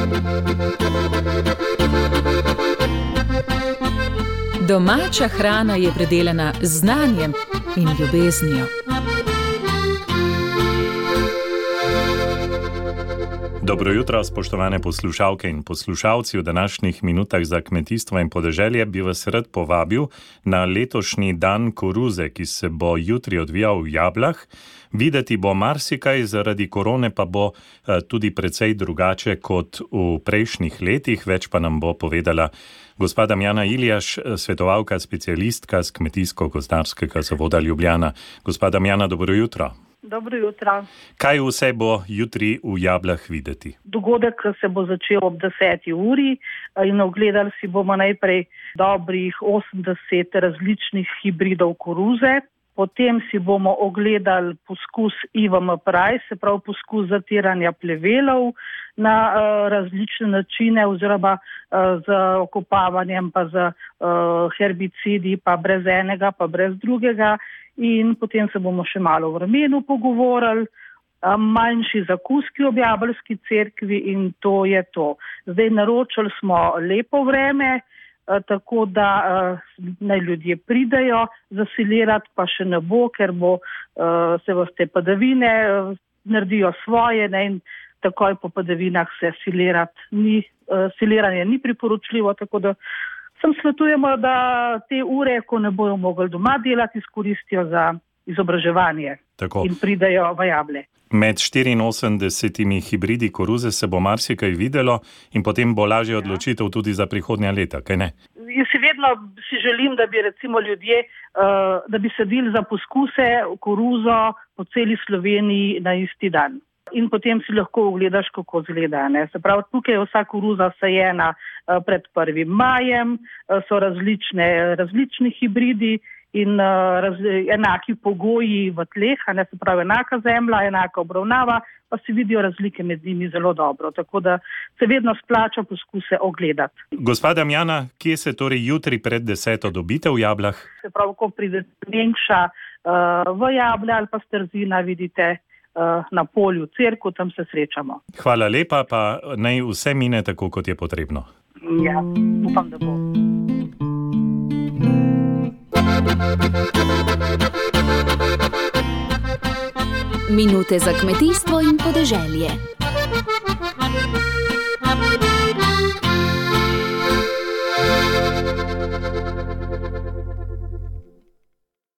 Domača hrana je predelana z znanjem in ljubeznijo. Dobro jutro, spoštovane poslušalke in poslušalci. V današnjih minutah za kmetijstvo in podeželje bi vas rad povabil na letošnji dan koruze, ki se bo jutri odvijal v Jablah. Videti bo marsikaj, zaradi korone pa bo tudi precej drugače kot v prejšnjih letih. Več pa nam bo povedala gospa Damjana Iljaš, svetovalka, specialistka z Kmetijsko-gozdarskega zavoda Ljubljana. Gospa Damjana, dobro jutro. Dobro jutro. Kaj vse bo jutri v Jablah videti? Dogodek se bo začel ob 10. uri in ogledali si bomo najprej dobrih 80 različnih hibridov koruze. Potem si bomo ogledali poskus IVM-PRAJ, se pravi poskus zatiranja plevelov na različne načine oziroma z okopavanjem, pa z herbicidi, pa brez enega, pa brez drugega. In potem se bomo še malo o vremenu pogovorili, manjši zakuski ob Jabelski cerkvi in to je to. Zdaj naročili smo lepo vreme, tako da naj ljudje pridejo, zasilirati pa še ne bo, ker bo se te padavine naredijo svoje, ne, in takoj po padavinah se siliranje ni priporočljivo, tako da sem svetujemo, da te ure, ko ne bojo mogli doma delati, izkoristijo za izobraževanje. Tako. In pridejo v Jable. Med 84 hibridi koruze se bo marsikaj videlo in potem bo lažje odločitev tudi za prihodnja leta, kaj ne? Jaz vedno si želim, da bi recimo ljudje, da bi sadili za poskuse koruzo po celi Sloveniji na isti dan. In potem si lahko ogledaš, kako izgleda. Se pravi, tukaj je vsa koruza sajena pred 1. majem, so različni hibridi in enaki pogoji v tleh, se pravi enaka zemlja, enaka obravnava, pa se vidijo razlike med njimi zelo dobro. Tako da se vedno splača poskuse ogledati. Gospa Damjana, kje se torej jutri pred 10. dobite v Jablah? Se pravi, ko pride Menkša v Jable ali pa Strzina, vidite na polju cerku, tam se srečamo. Hvala lepa, pa naj vse mine tako, kot je potrebno. Ja, upam, da bo. Minute za kmetijstvo in podeželje.